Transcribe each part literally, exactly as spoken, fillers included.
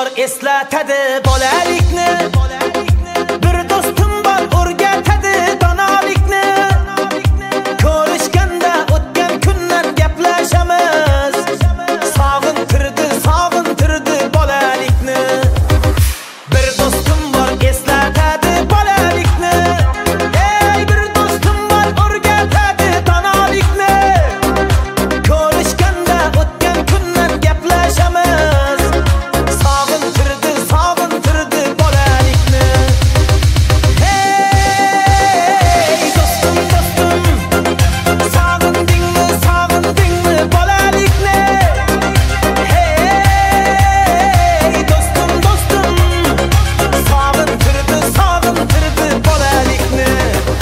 eslatadi bolalikni. Bir do'stim bor o'rgatadi donolikni. Ko'rishganda o'tgan kunlar gaplashamiz. Sog'intirdi, sog'intirdi bolalikni. Bir do'stim bor eslatadi bolalikni. Ey bir do'stim bor o'rgatadi donolikni. Ko'rishganda o'tgan kunlar gaplashamiz. Sog'intirdi, sog'intirdi bolalikni. Hey do'stim, do'stim, sog'indingmi, sog'indingmi bolalikni? Hey do'stim, do'stim, sog'intirdi, sog'intirdi bolalikni.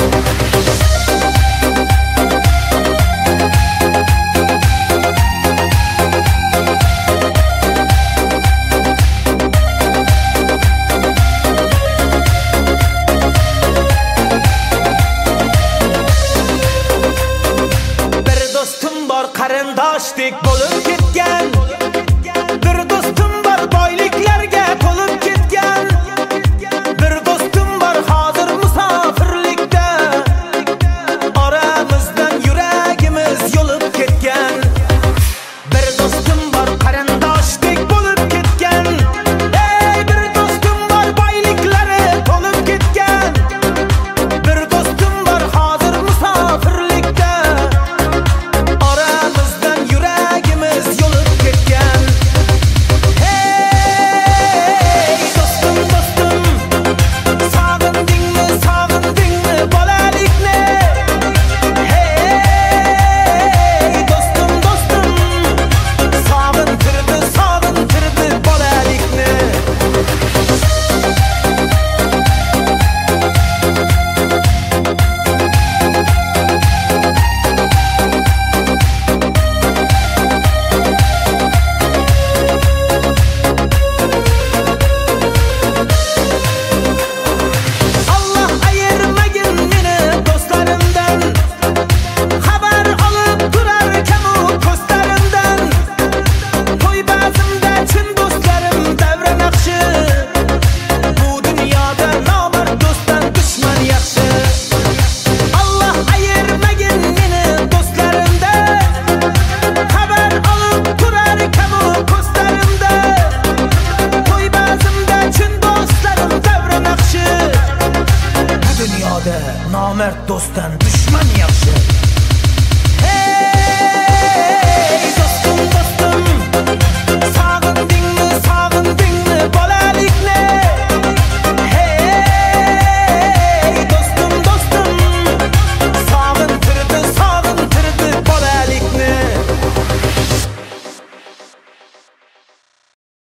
Bir do'stim bor qarindoshdek bo'lib ketgan. Bir do'stim bor boyliklarga to'lib ketgan. Bir do'stim bor hozir musofirlikda. Oramizdan yuragimiz yo'lib ketgan. Bir do'stim bor qarindoshdek bo'lib ketgan. Ey bir do'stim bor boyliklari to'lib ketgan. Bir do'stim bor hozir musofirlikda. Oramizdan yuragimiz yo'lib ketgan. Hey do'stim, do'stim, sog'indingmi, sog'indingmi bolalikni? Hey do'stim, do'stim, sog'intirdi, sog'intirdi bolalikni. Allah ayirmagin meni do'stlarimdan. Xabar olib turarkan u ko'zlarimdan. To'y bazmda chin do'stlarim davra naqshi. Bu dunyoda nomard do'stdan dushman yaxshi. Allah ayirmagin meni do'stlarimdan. Xabar olib turarkan u ko'zlarimda. To'y bazmda chin do'stlarim davra naqshi. Bu dunyoda nomard do'stdan dushman yaxshi.